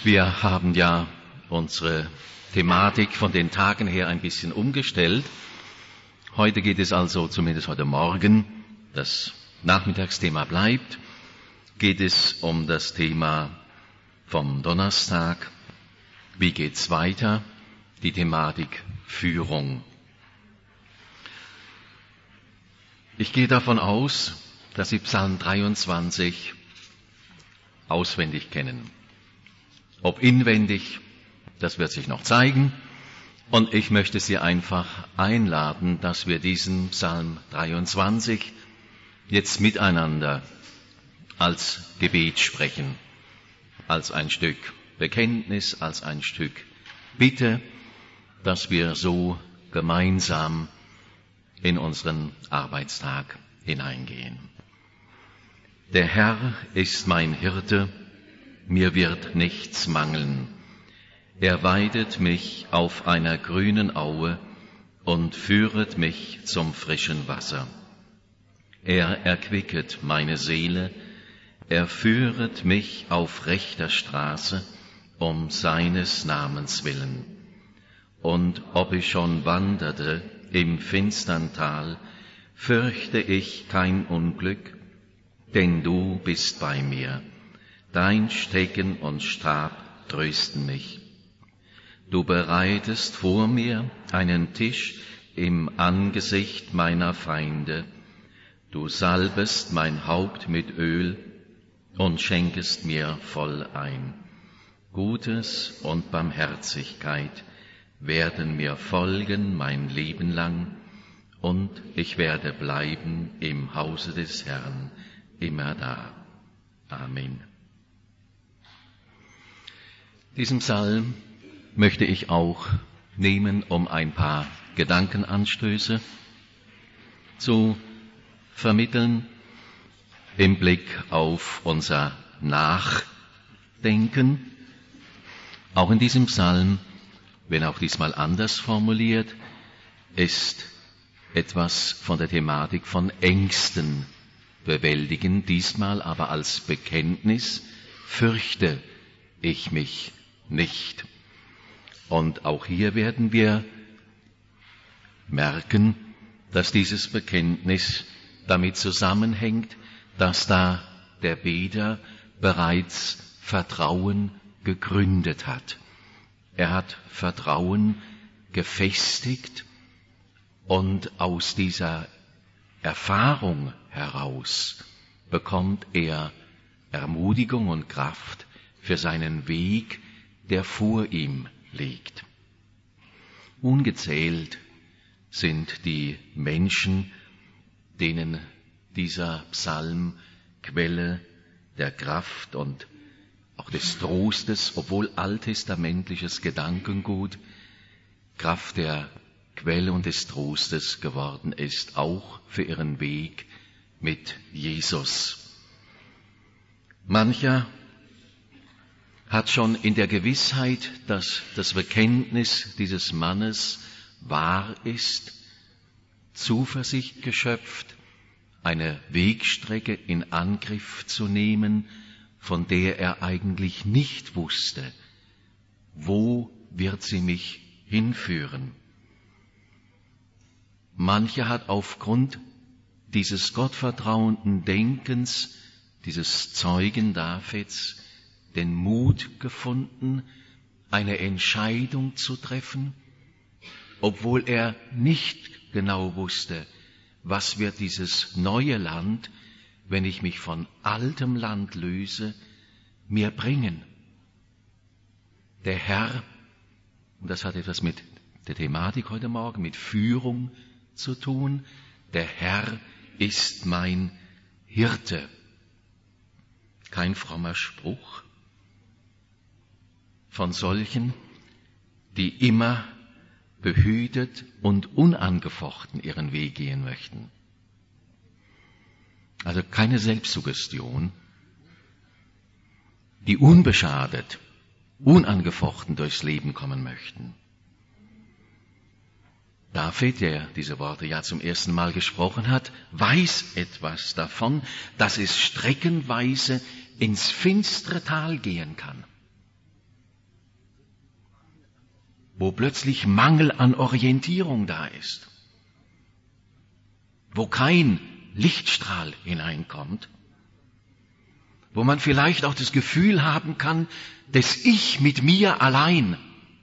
Wir haben ja unsere Thematik von den Tagen her ein bisschen umgestellt. Heute geht es also, zumindest heute Morgen, das Nachmittagsthema bleibt, geht es um das Thema vom Donnerstag. Wie geht's weiter? Die Thematik Führung. Ich gehe davon aus, dass Sie Psalm 23 auswendig kennen. Ob inwendig, das wird sich noch zeigen. Und ich möchte Sie einfach einladen, dass wir diesen Psalm 23 jetzt miteinander als Gebet sprechen, als ein Stück Bekenntnis, als ein Stück Bitte, dass wir so gemeinsam in unseren Arbeitstag hineingehen. Der Herr ist mein Hirte, mir wird nichts mangeln. Er weidet mich auf einer grünen Aue und führet mich zum frischen Wasser. Er erquicket meine Seele, er führet mich auf rechter Straße, um seines Namens willen. Und ob ich schon wanderte im finstern Tal, fürchte ich kein Unglück, denn du bist bei mir. Dein Stecken und Stab trösten mich. Du bereitest vor mir einen Tisch im Angesicht meiner Feinde. Du salbest mein Haupt mit Öl und schenkest mir voll ein. Gutes und Barmherzigkeit werden mir folgen mein Leben lang, und ich werde bleiben im Hause des Herrn immer da. Amen. Diesen Psalm möchte ich auch nehmen, um ein paar Gedankenanstöße zu vermitteln im Blick auf unser Nachdenken. Auch in diesem Psalm, wenn auch diesmal anders formuliert, ist etwas von der Thematik von Ängsten bewältigen, diesmal aber als Bekenntnis: Fürchte ich mich nicht. Und auch hier werden wir merken, dass dieses Bekenntnis damit zusammenhängt, dass da der Beter bereits Vertrauen gegründet hat. Er hat Vertrauen gefestigt, und aus dieser Erfahrung heraus bekommt er Ermutigung und Kraft für seinen Weg, der vor ihm liegt. Ungezählt sind die Menschen, denen dieser Psalm Quelle der Kraft und auch des Trostes, obwohl alttestamentliches Gedankengut, Kraft der Quelle und des Trostes geworden ist, auch für ihren Weg mit Jesus. Mancher hat schon in der Gewissheit, dass das Bekenntnis dieses Mannes wahr ist, Zuversicht geschöpft, eine Wegstrecke in Angriff zu nehmen, von der er eigentlich nicht wusste, wo wird sie mich hinführen. Mancher hat aufgrund dieses gottvertrauenden Denkens, dieses Zeugen Davids, den Mut gefunden, eine Entscheidung zu treffen, obwohl er nicht genau wusste, was wird dieses neue Land, wenn ich mich von altem Land löse, mir bringen. Der Herr, und das hat etwas mit der Thematik heute Morgen, mit Führung zu tun, der Herr ist mein Hirte. Kein frommer Spruch von solchen, die immer behütet und unangefochten ihren Weg gehen möchten. Also keine Selbstsuggestion, die unbeschadet, unangefochten durchs Leben kommen möchten. David, der diese Worte ja zum ersten Mal gesprochen hat, weiß etwas davon, dass es streckenweise ins finstere Tal gehen kann. wo plötzlich Mangel an Orientierung da ist, wo kein Lichtstrahl hineinkommt, wo man vielleicht auch das Gefühl haben kann, dass ich mit mir allein,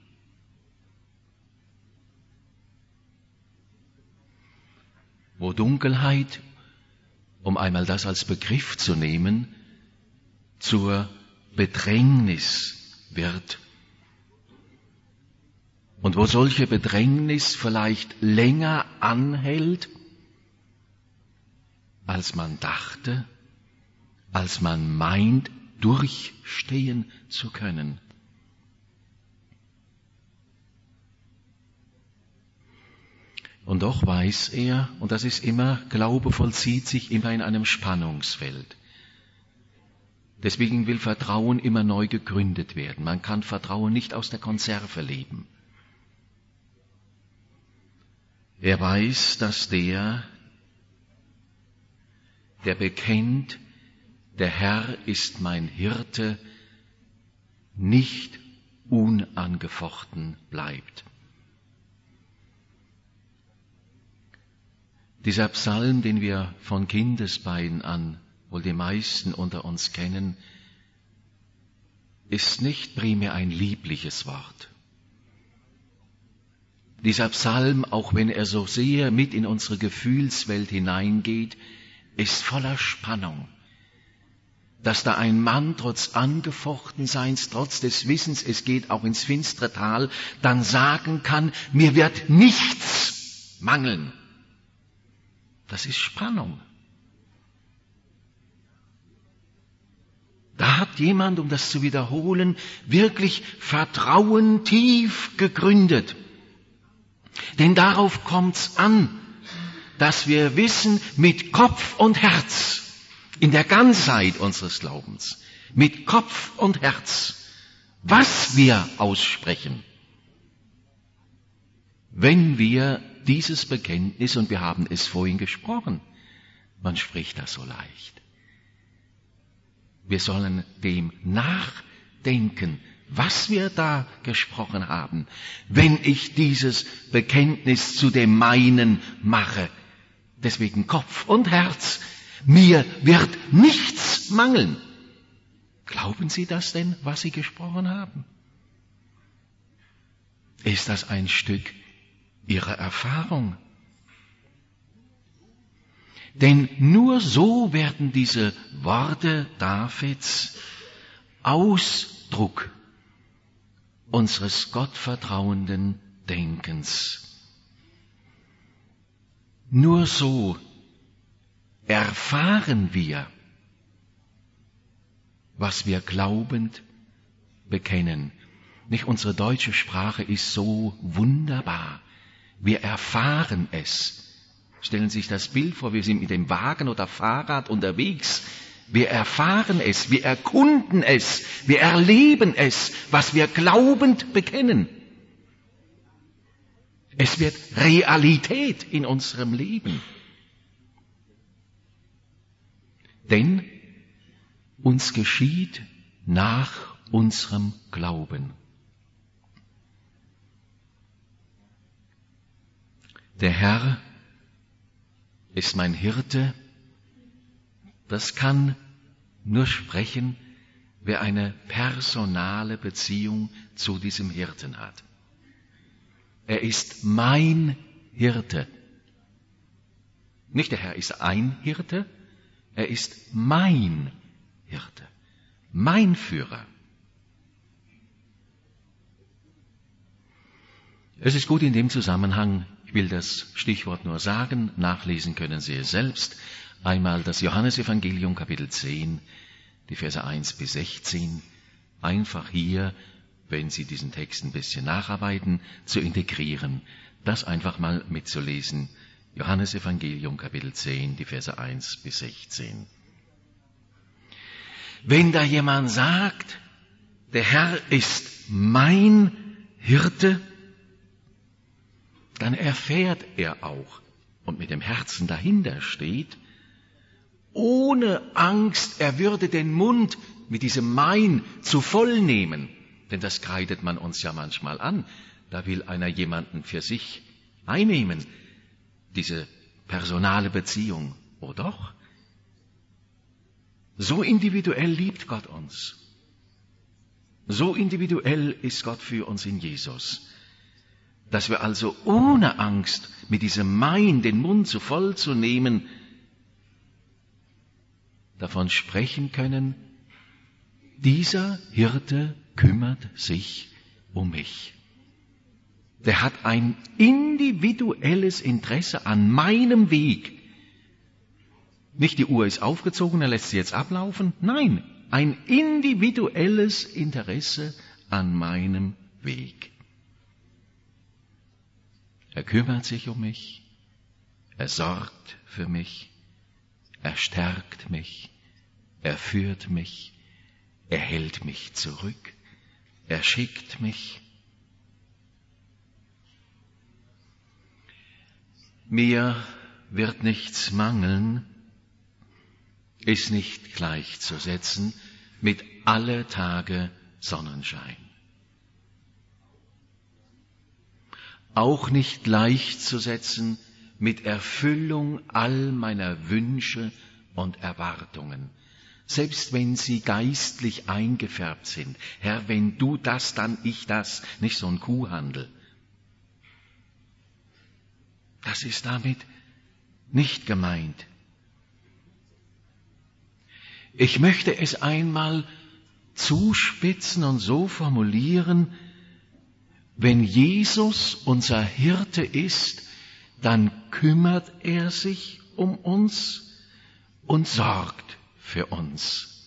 wo Dunkelheit, um einmal das als Begriff zu nehmen, zur Bedrängnis wird. Und wo solche Bedrängnis vielleicht länger anhält, als man dachte, als man meint, durchstehen zu können. Und doch weiß er, und das ist immer, Glaube vollzieht sich immer in einem Spannungsfeld. Deswegen will Vertrauen immer neu gegründet werden. Man kann Vertrauen nicht aus der Konserve leben. Er weiß, dass der bekennt, der Herr ist mein Hirte, nicht unangefochten bleibt. Dieser Psalm, den wir von Kindesbeinen an, wohl die meisten unter uns kennen, ist nicht primär ein liebliches Wort. Dieser Psalm, auch wenn er so sehr mit in unsere Gefühlswelt hineingeht, ist voller Spannung. Dass da ein Mann trotz Angefochtenseins, trotz des Wissens, es geht auch ins finstere Tal, dann sagen kann, mir wird nichts mangeln. Das ist Spannung. Da hat jemand, um das zu wiederholen, wirklich Vertrauen tief gegründet. Denn darauf kommt's an, dass wir wissen, mit Kopf und Herz, in der Ganzheit unseres Glaubens, mit Kopf und Herz, was wir aussprechen, wenn wir dieses Bekenntnis, und wir haben es vorhin gesprochen, man spricht das so leicht. Wir sollen dem nachdenken, was wir da gesprochen haben, wenn ich dieses Bekenntnis zu dem meinen mache. Deswegen Kopf und Herz, mir wird nichts mangeln. Glauben Sie das denn, was Sie gesprochen haben? Ist das ein Stück Ihrer Erfahrung? Denn nur so werden diese Worte Davids Ausdruck unseres gottvertrauenden Denkens. Nur so erfahren wir, was wir glaubend bekennen. Nicht, unsere deutsche Sprache ist so wunderbar. Wir erfahren es. Stellen Sie sich das Bild vor, wir sind mit dem Wagen oder Fahrrad unterwegs. Wir erfahren es, wir erkunden es, wir erleben es, was wir glaubend bekennen. Es wird Realität in unserem Leben. Denn uns geschieht nach unserem Glauben. Der Herr ist mein Hirte. Das kann nur sprechen, wer eine personale Beziehung zu diesem Hirten hat. Er ist mein Hirte. Nicht der Herr ist ein Hirte, er ist mein Hirte, mein Führer. Es ist gut in dem Zusammenhang, ich will das Stichwort nur sagen, nachlesen können Sie es selbst, einmal das Johannesevangelium Kapitel 10, die Verse 1 bis 16, einfach hier, wenn Sie diesen Text ein bisschen nacharbeiten, zu integrieren, das einfach mal mitzulesen. Johannesevangelium Kapitel 10, die Verse 1 bis 16. Wenn da jemand sagt, der Herr ist mein Hirte, dann erfährt er auch und mit dem Herzen dahinter steht, ohne Angst, er würde den Mund mit diesem Mein zu voll nehmen. Denn das kreidet man uns ja manchmal an. da will einer jemanden für sich einnehmen, diese personale Beziehung. Oh doch? So individuell liebt Gott uns. So individuell ist Gott für uns in Jesus, dass wir also ohne Angst mit diesem Mein den Mund zu voll zu nehmen, davon sprechen können, dieser Hirte kümmert sich um mich. Der hat ein individuelles Interesse an meinem Weg. Nicht die Uhr ist aufgezogen, er lässt sie jetzt ablaufen. Nein, ein individuelles Interesse an meinem Weg. Er kümmert sich um mich, er sorgt für mich, er stärkt mich, er führt mich, er hält mich zurück, er schickt mich. Mir wird nichts mangeln, ist nicht gleichzusetzen mit alle Tage Sonnenschein. Auch nicht gleichzusetzen mit Erfüllung all meiner Wünsche und Erwartungen, selbst wenn sie geistlich eingefärbt sind. Herr, wenn du das, dann ich das, nicht so ein Kuhhandel. Das ist damit nicht gemeint. Ich möchte es einmal zuspitzen und so formulieren: Wenn Jesus unser Hirte ist, dann kümmert er sich um uns und sorgt für uns.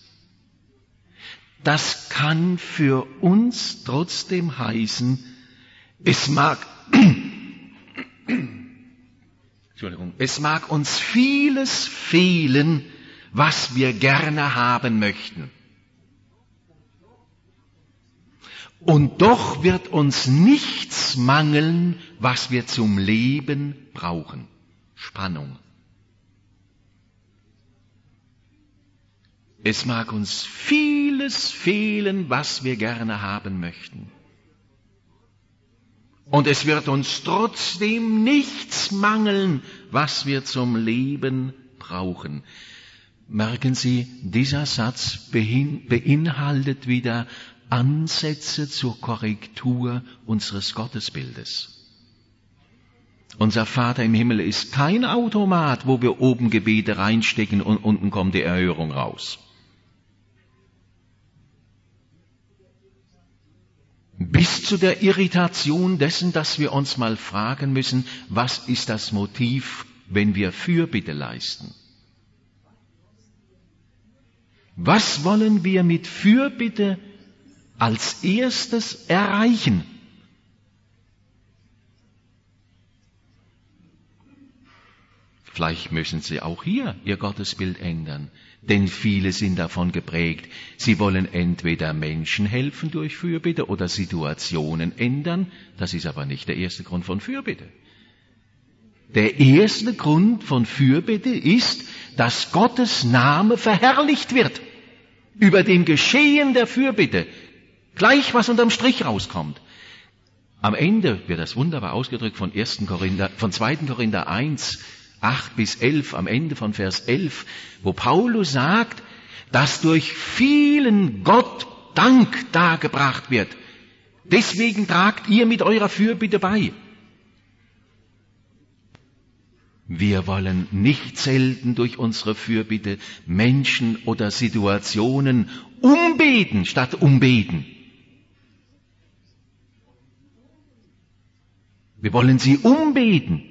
Das kann für uns trotzdem heißen, es mag uns vieles fehlen, was wir gerne haben möchten. Und doch wird uns nichts mangeln, was wir zum Leben brauchen. Spannung. Es mag uns vieles fehlen, was wir gerne haben möchten. Und es wird uns trotzdem nichts mangeln, was wir zum Leben brauchen. Merken Sie, dieser Satz beinhaltet wieder Ansätze zur Korrektur unseres Gottesbildes. Unser Vater im Himmel ist kein Automat, wo wir oben Gebete reinstecken und unten kommt die Erhörung raus. Bis zu der Irritation dessen, dass wir uns mal fragen müssen, was ist das Motiv, wenn wir Fürbitte leisten? Was wollen wir mit Fürbitte als erstes erreichen? Vielleicht müssen Sie auch hier Ihr Gottesbild ändern, denn viele sind davon geprägt, sie wollen entweder Menschen helfen durch Fürbitte oder Situationen ändern. Das ist aber nicht der erste Grund von Fürbitte. Der erste Grund von Fürbitte ist, dass Gottes Name verherrlicht wird über dem Geschehen der Fürbitte. Gleich was unterm Strich rauskommt. Am Ende wird das wunderbar ausgedrückt von 2. Korinther 1, 8 bis 11, am Ende von Vers 11, wo Paulus sagt, dass durch vielen Gott Dank dargebracht wird. Deswegen tragt ihr mit eurer Fürbitte bei. Wir wollen nicht selten durch unsere Fürbitte Menschen oder Situationen umbeten statt umbeten. Wir wollen sie umbeten.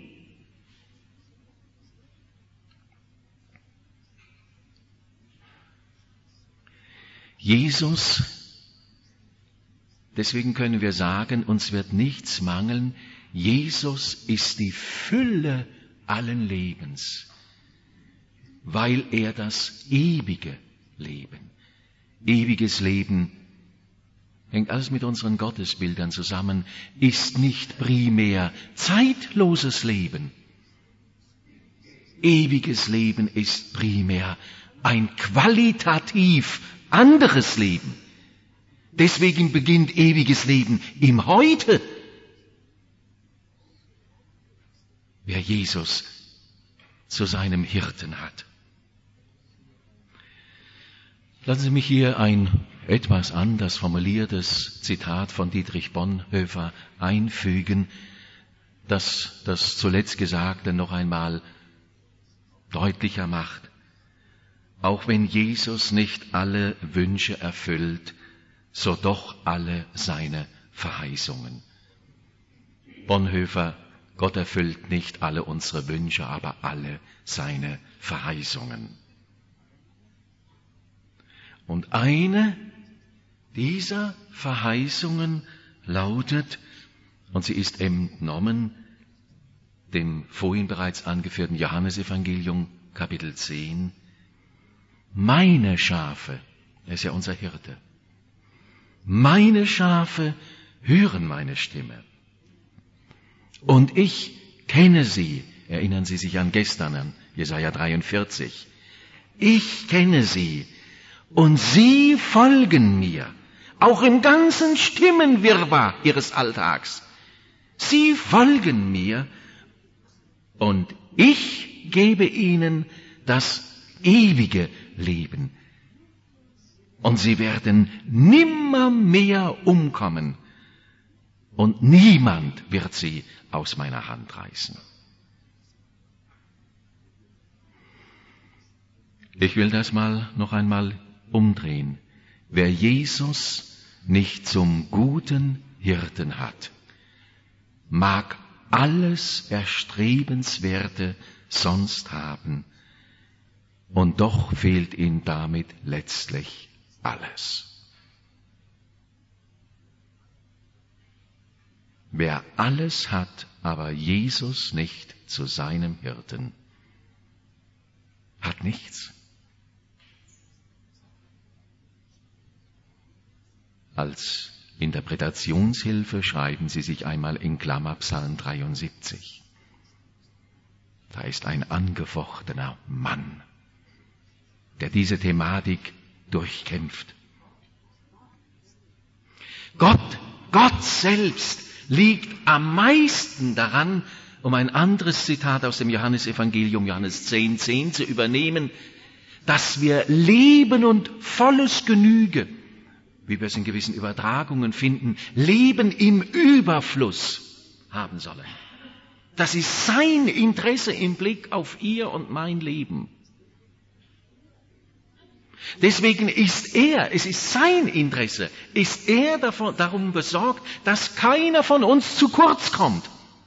Jesus, deswegen können wir sagen, uns wird nichts mangeln. Jesus ist die Fülle allen Lebens, weil er das ewige Leben, ewiges Leben, hängt alles mit unseren Gottesbildern zusammen, ist nicht primär zeitloses Leben. Ewiges Leben ist primär ein qualitativ anderes Leben. Deswegen beginnt ewiges Leben im Heute. wer Jesus zu seinem Hirten hat. Lassen Sie mich hier ein etwas anders formuliertes Zitat von Dietrich Bonhoeffer einfügen, das das zuletzt Gesagte noch einmal deutlicher macht. Auch wenn Jesus nicht alle Wünsche erfüllt, so doch alle seine Verheißungen. Bonhoeffer: Gott erfüllt nicht alle unsere Wünsche, aber alle seine Verheißungen. Und eine dieser Verheißungen lautet, und sie ist entnommen dem vorhin bereits angeführten Johannesevangelium, Kapitel 10, meine Schafe, er ist ja unser Hirte, meine Schafe hören meine Stimme. Und ich kenne sie, erinnern Sie sich an gestern, an Jesaja 43, ich kenne sie und sie folgen mir, auch im ganzen Stimmenwirrwarr ihres Alltags. Sie folgen mir und ich gebe ihnen das ewige Leben. Und sie werden nimmermehr umkommen und niemand wird sie aus meiner Hand reißen. Ich will das noch einmal umdrehen. Wer Jesus nicht zum guten Hirten hat, mag alles Erstrebenswerte sonst haben, und doch fehlt ihm damit letztlich alles. Wer alles hat, aber Jesus nicht zu seinem Hirten, hat nichts. Als Interpretationshilfe schreiben Sie sich einmal in Klammer Psalm 73. Da ist ein angefochtener Mann, der diese Thematik durchkämpft. Gott selbst liegt am meisten daran, um ein anderes Zitat aus dem Johannesevangelium, Johannes 10,10 zu übernehmen, dass wir Leben und volles Genüge, wie wir es in gewissen Übertragungen finden, Leben im Überfluss haben sollen. Das ist sein Interesse im Blick auf Ihr und mein Leben. Deswegen es ist sein Interesse, ist er darum besorgt, dass keiner von uns zu kurz kommt.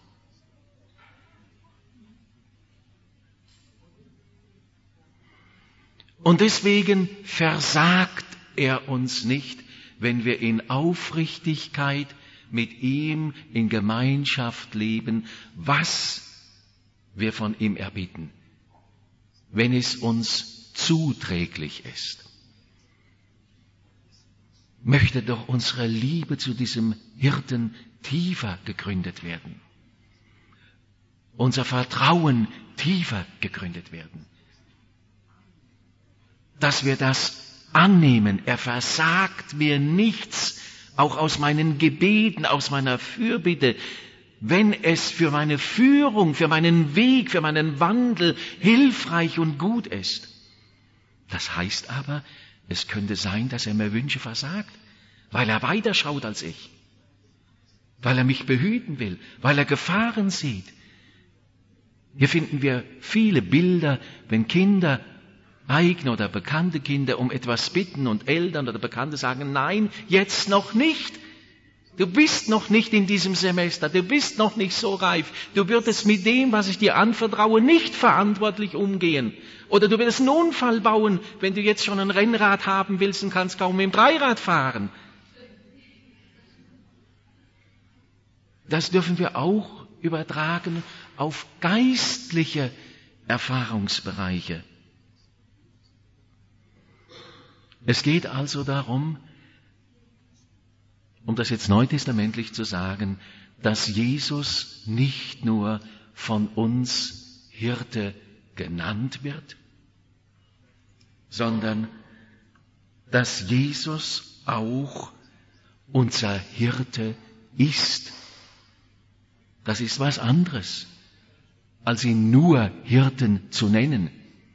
Und deswegen versagt er uns nicht, wenn wir in Aufrichtigkeit mit ihm in Gemeinschaft leben, was wir von ihm erbitten, wenn es uns zuträglich ist. Möchte doch unsere Liebe zu diesem Hirten tiefer gegründet werden. Unser Vertrauen tiefer gegründet werden. Dass wir das annehmen. Er versagt mir nichts, auch aus meinen Gebeten, aus meiner Fürbitte, wenn es für meine Führung, für meinen Weg, für meinen Wandel hilfreich und gut ist. Das heißt aber, es könnte sein, dass er mir Wünsche versagt, weil er weiter schaut als ich, weil er mich behüten will, weil er Gefahren sieht. Hier finden wir viele Bilder, wenn Kinder, eigene oder bekannte Kinder, um etwas bitten und Eltern oder Bekannte sagen, nein, jetzt noch nicht. Du bist noch nicht in diesem Semester, du bist noch nicht so reif, du würdest mit dem, was ich dir anvertraue, nicht verantwortlich umgehen. Oder du würdest einen Unfall bauen, wenn du jetzt schon ein Rennrad haben willst und kannst kaum mit dem Dreirad fahren. Das dürfen wir auch übertragen auf geistliche Erfahrungsbereiche. Es geht also darum, um das jetzt neutestamentlich zu sagen, dass Jesus nicht nur von uns Hirte genannt wird, sondern dass Jesus auch unser Hirte ist. Das ist was anderes. als ihn nur Hirten zu nennen.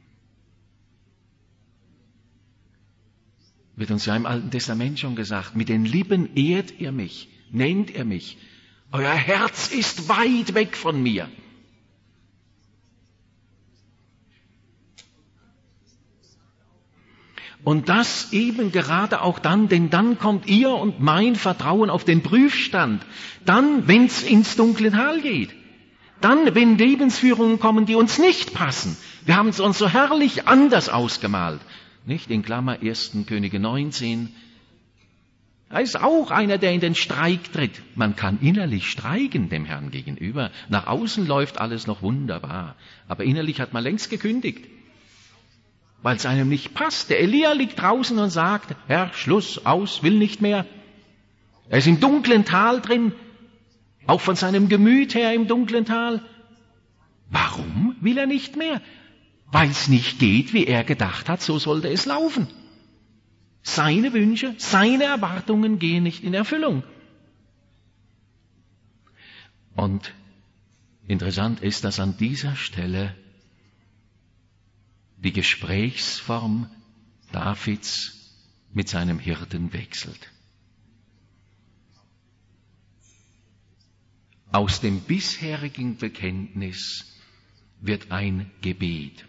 Wird uns ja im Alten Testament schon gesagt, mit den Lippen ehrt ihr mich, nennt ihr mich. Euer Herz ist weit weg von mir. Und das eben gerade auch dann, denn dann kommt ihr und mein Vertrauen auf den Prüfstand. Dann, wenn es ins dunkle Tal geht. Dann, wenn Lebensführungen kommen, die uns nicht passen. Wir haben es uns so herrlich anders ausgemalt. Nicht in Klammer 1. Könige 19. Er ist auch einer, der in den Streik tritt. Man kann innerlich streiken dem Herrn gegenüber. Nach außen läuft alles noch wunderbar. Aber innerlich hat man längst gekündigt. Weil es einem nicht passt. Der Elia liegt draußen und sagt, Herr, Schluss, aus, will nicht mehr. Er ist im dunklen Tal drin. Auch von seinem Gemüt her im dunklen Tal. Warum will er nicht mehr? Weil es nicht geht, wie er gedacht hat, so sollte es laufen. Seine Wünsche, seine Erwartungen gehen nicht in Erfüllung. Und interessant ist, dass an dieser Stelle die Gesprächsform Davids mit seinem Hirten wechselt. Aus dem bisherigen Bekenntnis wird ein Gebet.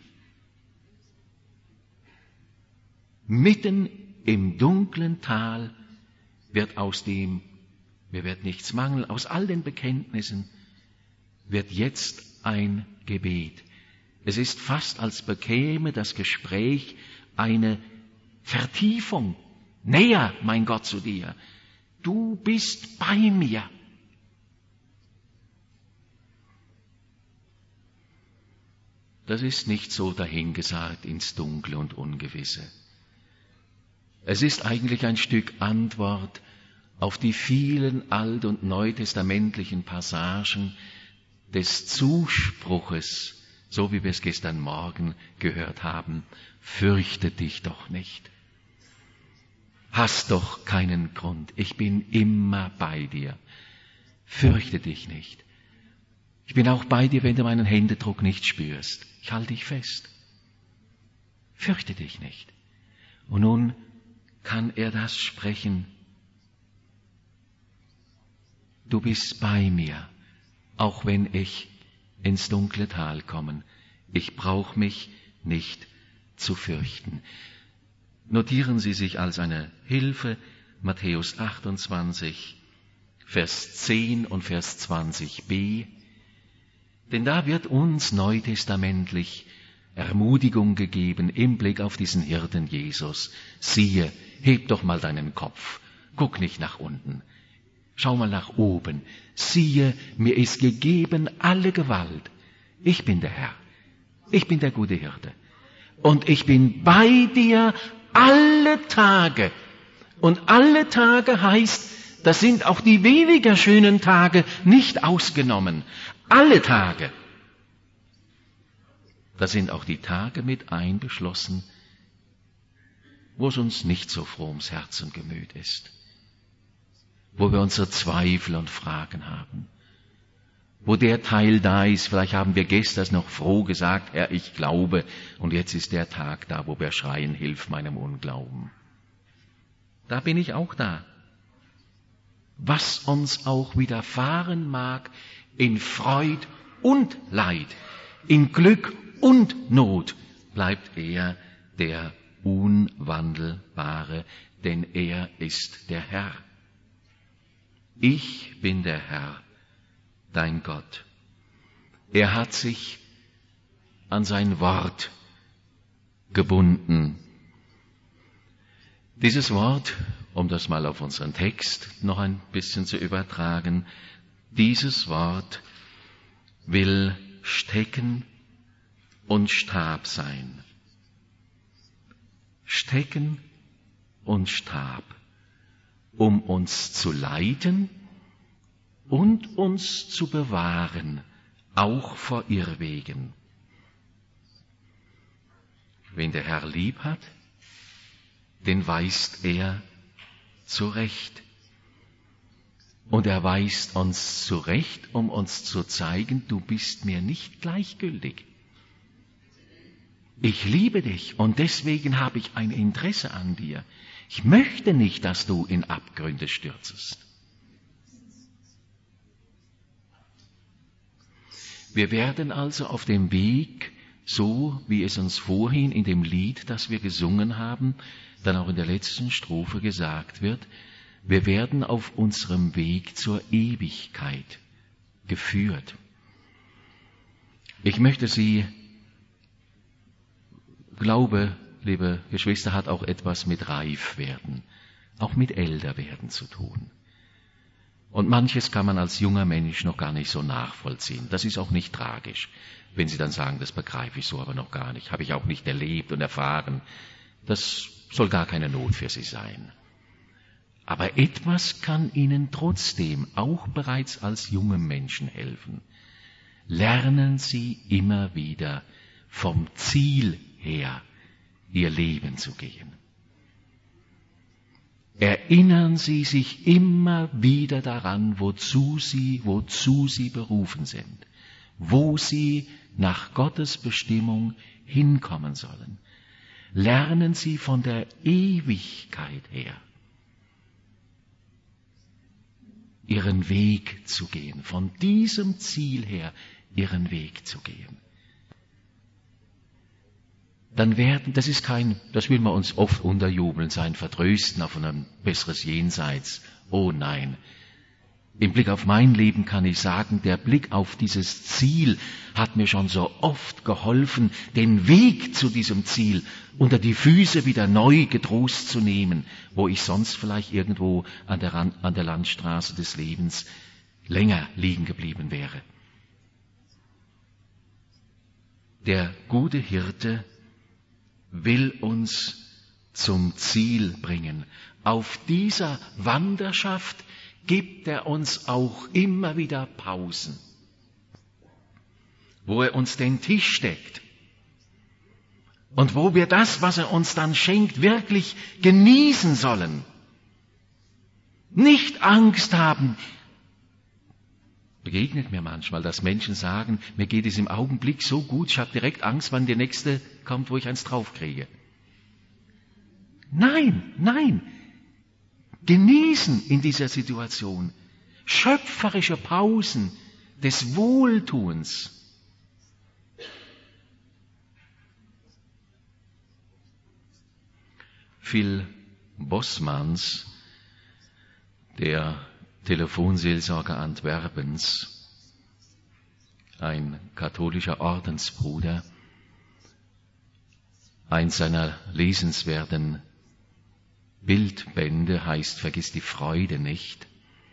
Mitten im dunklen Tal wird aus dem, mir wird nichts mangeln, aus all den Bekenntnissen wird jetzt ein Gebet. Es ist fast, als bekäme das Gespräch eine Vertiefung. Näher, mein Gott, zu dir. Du bist bei mir. Das ist nicht so dahingesagt ins Dunkle und Ungewisse. Es ist eigentlich ein Stück Antwort auf die vielen alt- und neutestamentlichen Passagen des Zuspruches, so wie wir es gestern Morgen gehört haben, fürchte dich doch nicht. Hast doch keinen Grund, ich bin immer bei dir. Fürchte dich nicht. Ich bin auch bei dir, wenn du meinen Händedruck nicht spürst. Ich halte dich fest. Fürchte dich nicht. Und nun kann er das sprechen. Du bist bei mir, auch wenn ich ins dunkle Tal komme. Ich brauche mich nicht zu fürchten. Notieren Sie sich als eine Hilfe Matthäus 28, Vers 10 und Vers 20b. Denn da wird uns neutestamentlich Ermutigung gegeben im Blick auf diesen Hirten Jesus. Siehe, heb doch mal deinen Kopf, guck nicht nach unten, schau mal nach oben. Siehe, mir ist gegeben alle Gewalt. Ich bin der Herr, ich bin der gute Hirte. Und ich bin bei dir alle Tage. Und alle Tage heißt, das sind auch die weniger schönen Tage nicht ausgenommen. Alle Tage. Da sind auch die Tage mit einbeschlossen, wo es uns nicht so froh ums Herz und Gemüt ist. Wo wir unsere Zweifel und Fragen haben. Wo der Teil da ist, vielleicht haben wir gestern noch froh gesagt, Herr, ich glaube, und jetzt ist der Tag da, wo wir schreien, hilf meinem Unglauben. Da bin ich auch da. Was uns auch widerfahren mag, in Freud und Leid, in Glück und Not, bleibt er der Unwandelbare, denn er ist der Herr. Ich bin der Herr, dein Gott. Er hat sich an sein Wort gebunden. Dieses Wort, um das mal auf unseren Text noch ein bisschen zu übertragen, dieses Wort will Stecken und Stab sein. Stecken und Stab, um uns zu leiten und uns zu bewahren, auch vor Irrwegen. Wen der Herr lieb hat, den weist er zurecht. Und er weist uns zurecht, um uns zu zeigen, du bist mir nicht gleichgültig. Ich liebe dich und deswegen habe ich ein Interesse an dir. Ich möchte nicht, dass du in Abgründe stürzest. Wir werden also auf dem Weg, so wie es uns vorhin in dem Lied, das wir gesungen haben, dann auch in der letzten Strophe gesagt wird, wir werden auf unserem Weg zur Ewigkeit geführt. Ich möchte Sie, Glaube, liebe Geschwister, hat auch etwas mit Reifwerden, auch mit Älterwerden zu tun. Und manches kann man als junger Mensch noch gar nicht so nachvollziehen. Das ist auch nicht tragisch, wenn Sie dann sagen, das begreife ich so aber noch gar nicht, habe ich auch nicht erlebt und erfahren. Das soll gar keine Not für Sie sein. Aber etwas kann Ihnen trotzdem auch bereits als jungem Menschen helfen. Lernen Sie immer wieder vom Ziel her Ihr Leben zu gehen. Erinnern Sie sich immer wieder daran, wozu Sie berufen sind, wo Sie nach Gottes Bestimmung hinkommen sollen. Lernen Sie von der Ewigkeit her Ihren Weg zu gehen, von diesem Ziel her Ihren Weg zu gehen. Dann das will man uns oft unterjubeln, sein Vertrösten auf ein besseres Jenseits. Oh nein. Im Blick auf mein Leben kann ich sagen, der Blick auf dieses Ziel hat mir schon so oft geholfen, den Weg zu diesem Ziel unter die Füße wieder neu getrost zu nehmen, wo ich sonst vielleicht irgendwo an der Landstraße des Lebens länger liegen geblieben wäre. Der gute Hirte will uns zum Ziel bringen. Auf dieser Wanderschaft gibt er uns auch immer wieder Pausen, wo er uns den Tisch deckt und wo wir das, was er uns dann schenkt, wirklich genießen sollen. Nicht Angst haben. Begegnet mir manchmal, dass Menschen sagen, mir geht es im Augenblick so gut, ich habe direkt Angst, wann der Nächste kommt, wo ich eins draufkriege. Nein. Genießen in dieser Situation. Schöpferische Pausen des Wohltuens. Phil Bosmans, der Telefonseelsorger Antwerpens, ein katholischer Ordensbruder, eins seiner lesenswerten Bildbände heißt Vergiss die Freude nicht.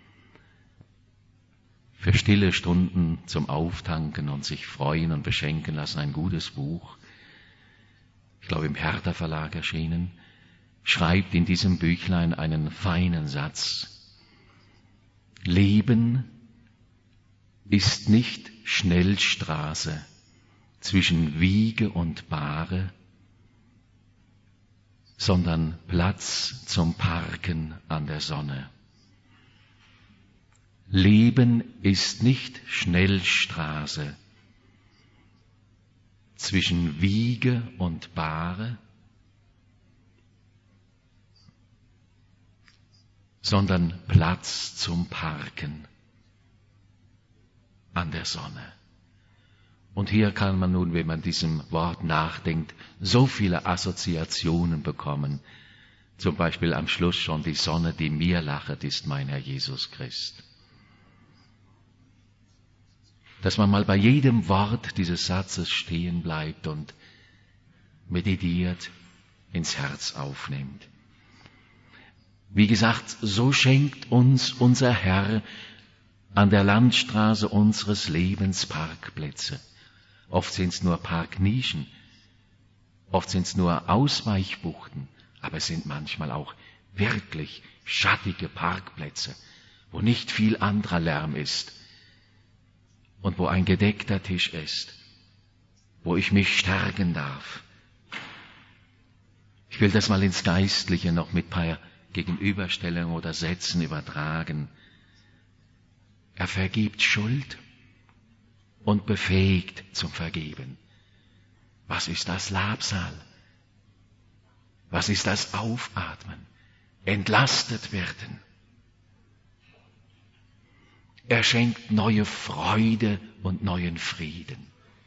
Für stille Stunden zum Auftanken und sich freuen und beschenken lassen, ein gutes Buch. Ich glaube im Hertha Verlag erschienen, schreibt in diesem Büchlein einen feinen Satz. Leben ist nicht Schnellstraße zwischen Wiege und Bahre, sondern Platz zum Parken an der Sonne. Leben ist nicht Schnellstraße zwischen Wiege und Bahre, sondern Platz zum Parken an der Sonne. Und hier kann man nun, wenn man diesem Wort nachdenkt, so viele Assoziationen bekommen. Zum Beispiel am Schluss schon die Sonne, die mir lachet, ist mein Herr Jesus Christ. Dass man mal bei jedem Wort dieses Satzes stehen bleibt und meditiert, ins Herz aufnimmt. Wie gesagt, so schenkt uns unser Herr an der Landstraße unseres Lebens Parkplätze. Oft sind es nur Parknischen, oft sind es nur Ausweichbuchten, aber es sind manchmal auch wirklich schattige Parkplätze, wo nicht viel anderer Lärm ist und wo ein gedeckter Tisch ist, wo ich mich stärken darf. Ich will das mal ins Geistliche noch mit ein paar Gegenüberstellungen oder Sätzen übertragen. Er vergibt Schuld und befähigt zum Vergeben. Was ist das Labsal? Was ist das Aufatmen? Entlastet werden. Er schenkt neue Freude und neuen Frieden.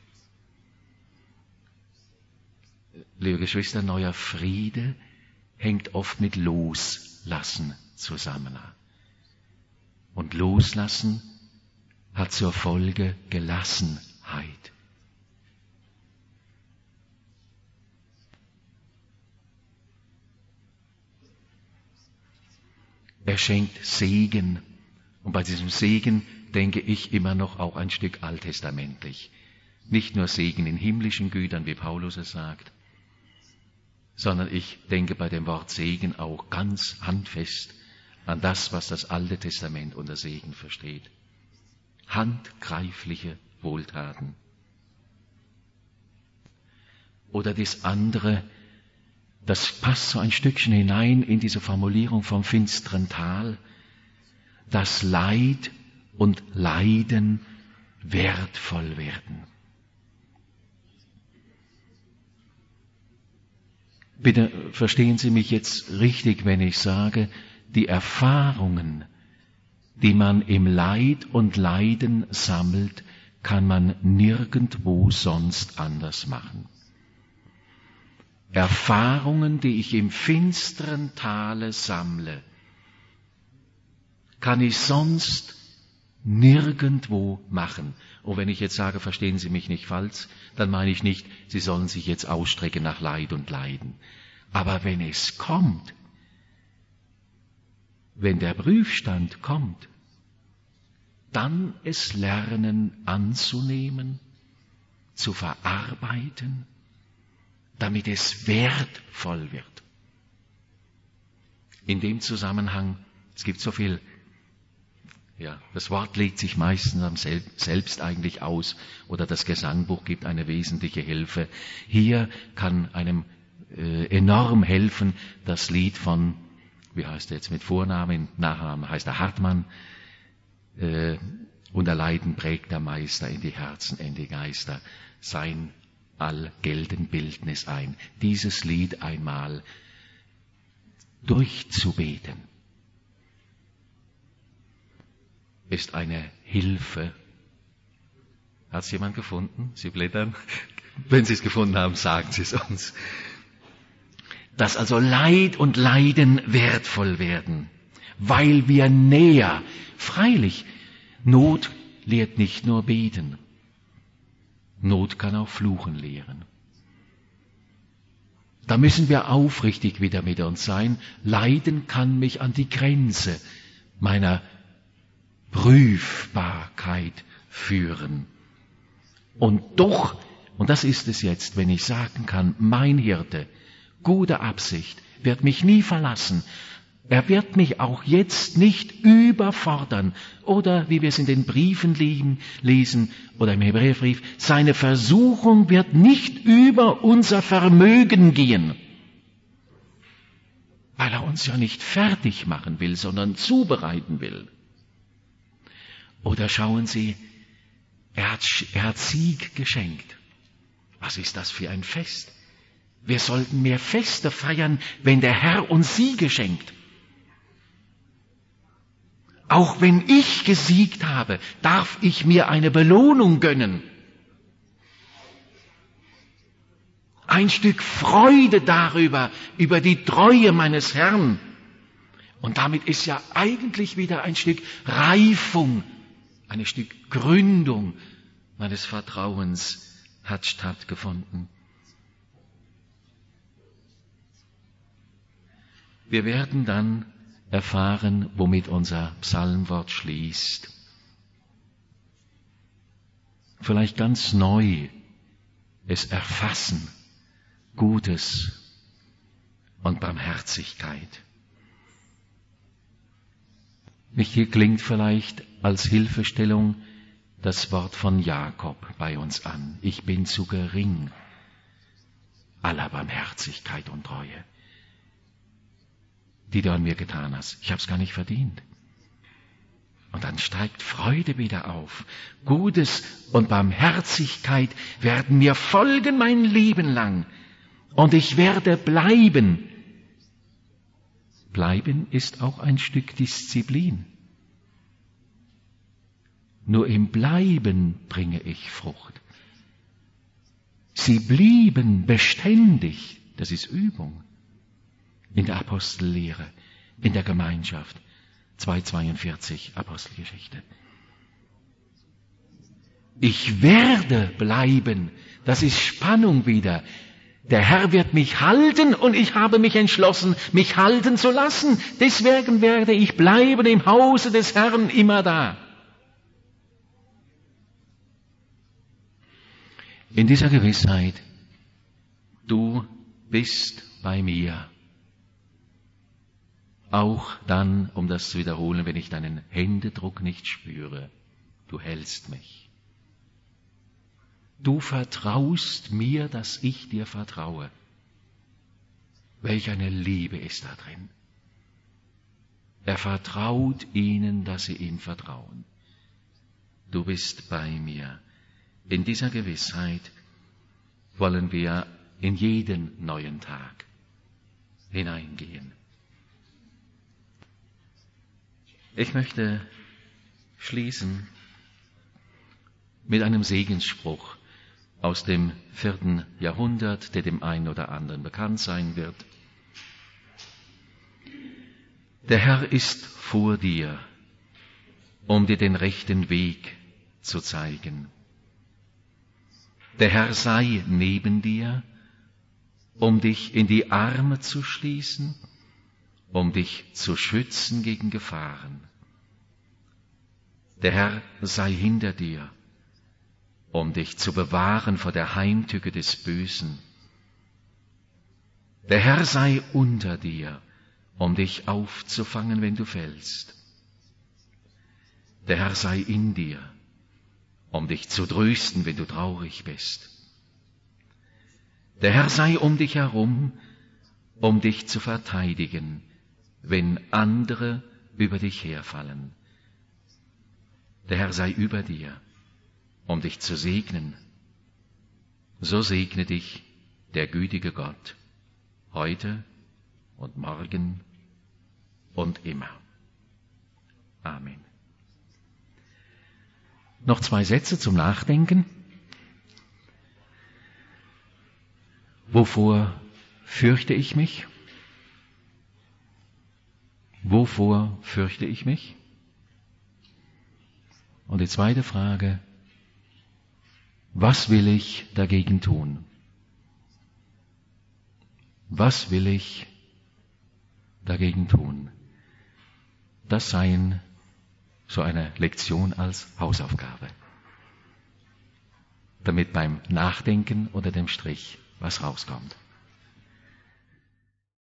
Liebe Geschwister, neuer Friede hängt oft mit Loslassen zusammen. Und Loslassen hat zur Folge Gelassenheit. Er schenkt Segen. Und bei diesem Segen denke ich immer noch auch ein Stück alttestamentlich. Nicht nur Segen in himmlischen Gütern, wie Paulus es sagt, sondern ich denke bei dem Wort Segen auch ganz handfest an das, was das Alte Testament unter Segen versteht. Handgreifliche Wohltaten. Oder das andere, das passt so ein Stückchen hinein in diese Formulierung vom finsteren Tal, dass Leid und Leiden wertvoll werden. Bitte verstehen Sie mich jetzt richtig, wenn ich sage, die Erfahrungen, die man im Leid und Leiden sammelt, kann man nirgendwo sonst anders machen. Erfahrungen, die ich im finsteren Tale sammle, kann ich sonst nirgendwo machen. Und wenn ich jetzt sage, verstehen Sie mich nicht falsch, dann meine ich nicht, Sie sollen sich jetzt ausstrecken nach Leid und Leiden. Aber wenn es kommt, wenn der Prüfstand kommt, dann es lernen anzunehmen, zu verarbeiten, damit es wertvoll wird. In dem Zusammenhang, es gibt so viel, das Wort legt sich meistens selbst eigentlich aus oder das Gesangbuch gibt eine wesentliche Hilfe. Hier kann einem enorm helfen das Lied von, wie heißt er jetzt mit Vornamen, Nachnamen heißt er Hartmann, unter Leiden prägt der Meister in die Herzen, in die Geister, sein allgeltend Bildnis ein. Dieses Lied einmal durchzubeten, ist eine Hilfe. Hat es jemand gefunden? Sie blättern. Wenn Sie es gefunden haben, sagen Sie es uns. Dass also Leid und Leiden wertvoll werden, weil wir näher, freilich, Not lehrt nicht nur beten, Not kann auch Fluchen lehren. Da müssen wir aufrichtig wieder mit uns sein. Leiden kann mich an die Grenze meiner Prüfbarkeit führen. Und doch, und das ist es jetzt, wenn ich sagen kann, mein Hirte, gute Absicht, wird mich nie verlassen. Er wird mich auch jetzt nicht überfordern. Oder, wie wir es in den Briefen lesen, oder im Hebräerbrief, seine Versuchung wird nicht über unser Vermögen gehen. Weil er uns ja nicht fertig machen will, sondern zubereiten will. Oder schauen Sie, er hat Sieg geschenkt. Was ist das für ein Fest? Wir sollten mehr Feste feiern, wenn der Herr uns Siege schenkt. Auch wenn ich gesiegt habe, darf ich mir eine Belohnung gönnen. Ein Stück Freude darüber, über die Treue meines Herrn. Und damit ist ja eigentlich wieder ein Stück Reifung, ein Stück Gründung meines Vertrauens hat stattgefunden. Wir werden dann erfahren, womit unser Psalmwort schließt. Vielleicht ganz neu es erfassen, Gutes und Barmherzigkeit. Hier klingt vielleicht als Hilfestellung das Wort von Jakob bei uns an. Ich bin zu gering aller Barmherzigkeit und Treue, die du an mir getan hast. Ich habe es gar nicht verdient. Und dann steigt Freude wieder auf. Gutes und Barmherzigkeit werden mir folgen mein Leben lang. Und ich werde bleiben. Bleiben ist auch ein Stück Disziplin. Nur im Bleiben bringe ich Frucht. Sie blieben beständig. Das ist Übung. In der Apostellehre, in der Gemeinschaft. 2,42 Apostelgeschichte. Ich werde bleiben. Das ist Spannung wieder. Der Herr wird mich halten und ich habe mich entschlossen, mich halten zu lassen. Deswegen werde ich bleiben im Hause des Herrn immer da. In dieser Gewissheit, du bist bei mir. Auch dann, um das zu wiederholen, wenn ich deinen Händedruck nicht spüre, du hältst mich. Du vertraust mir, dass ich dir vertraue. Welch eine Liebe ist da drin. Er vertraut ihnen, dass sie ihm vertrauen. Du bist bei mir. In dieser Gewissheit wollen wir in jeden neuen Tag hineingehen. Ich möchte schließen mit einem Segensspruch aus dem 4. Jahrhundert, der dem einen oder anderen bekannt sein wird. Der Herr ist vor dir, um dir den rechten Weg zu zeigen. Der Herr sei neben dir, um dich in die Arme zu schließen, um dich zu schützen gegen Gefahren. Der Herr sei hinter dir, um dich zu bewahren vor der Heimtücke des Bösen. Der Herr sei unter dir, um dich aufzufangen, wenn du fällst. Der Herr sei in dir, um dich zu trösten, wenn du traurig bist. Der Herr sei um dich herum, um dich zu verteidigen, wenn andere über dich herfallen. Der Herr sei über dir, um dich zu segnen. So segne dich der gütige Gott, heute und morgen und immer. Amen. Noch 2 Sätze zum Nachdenken. Wovor fürchte ich mich? Wovor fürchte ich mich? Und die zweite Frage, was will ich dagegen tun? Was will ich dagegen tun? Das sei so eine Lektion als Hausaufgabe, damit beim Nachdenken unter dem Strich was rauskommt.